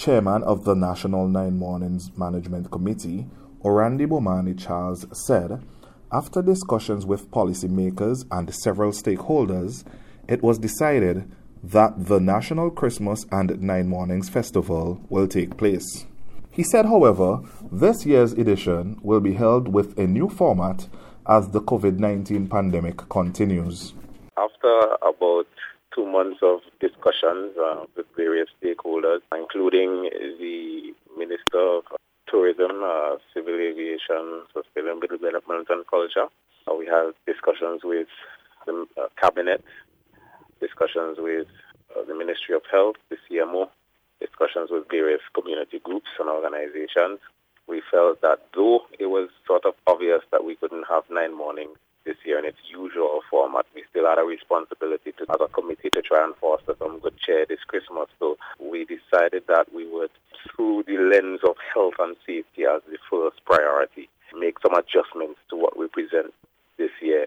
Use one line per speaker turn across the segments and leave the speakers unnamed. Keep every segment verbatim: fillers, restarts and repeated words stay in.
Chairman of the National Nine Mornings Management Committee, Orandi Bomani Charles, said, after discussions with policymakers and several stakeholders, it was decided that the National Christmas and Nine Mornings Festival will take place. He said, however, this year's edition will be held with a new format as the covid nineteen pandemic continues.
After about two months of discussions uh, with various stakeholders, including the Minister of Tourism, uh, Civil Aviation, Sustainable Development and Culture, uh, we had discussions with the uh, Cabinet, discussions with uh, the Ministry of Health, the C M O, discussions with various community groups and organizations. We felt that though it was sort of obvious that we couldn't have nine mornings this year in its usual format, we still had a responsibility to as a committee to try and foster some good cheer this Christmas. So we decided that we would, through the lens of health and safety as the first priority, make some adjustments to what we present this year.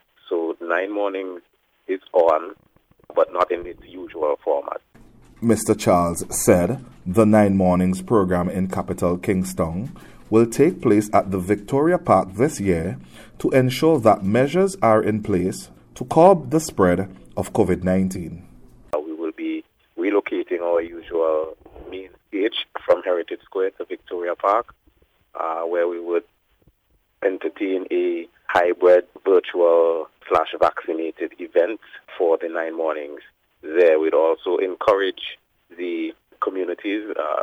So nine mornings is on, but not in its usual format.
Mister Charles said the Nine Mornings program in capital Kingston will take place at the Victoria Park this year to ensure that measures are in place to curb the spread of covid nineteen.
We will be relocating our usual main stage from Heritage Square to Victoria Park, uh, where we would entertain a hybrid virtual slash vaccinated event for the nine mornings. There we'd also encourage the communities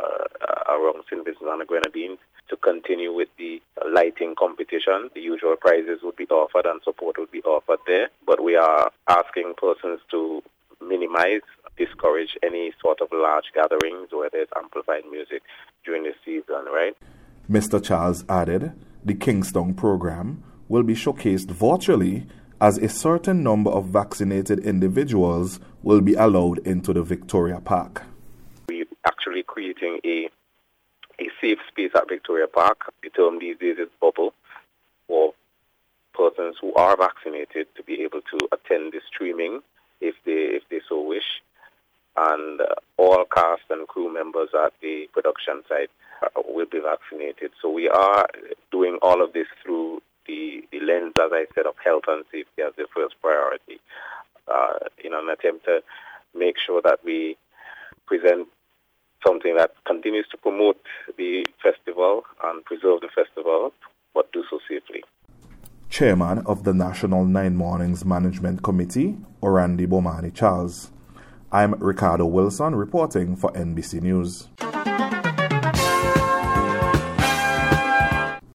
uh, around Saint Vincent and the Grenadines to continue with the lighting competition. The usual prizes would be offered and support would be offered there, but we are asking persons to minimize, discourage any sort of large gatherings where there's amplified music during the season, right?
Mister Charles added the Kingston program will be showcased virtually as a certain number of vaccinated individuals will be allowed into the Victoria Park.
We're actually creating a a safe space at Victoria Park. The term these days is bubble, for persons who are vaccinated to be able to attend the streaming if they if they so wish. And uh, all cast and crew members at the production site uh, will be vaccinated. So we are doing all of this through the, the lens, as I said, of health and safety as the first priority, uh, in an attempt to make sure that we present something that continues to promote the festival and preserve the festival, but do so safely.
Chairman of the National Nine Mornings Management Committee, Orandi Bomani Charles. I'm Ricardo Wilson reporting for N B C News.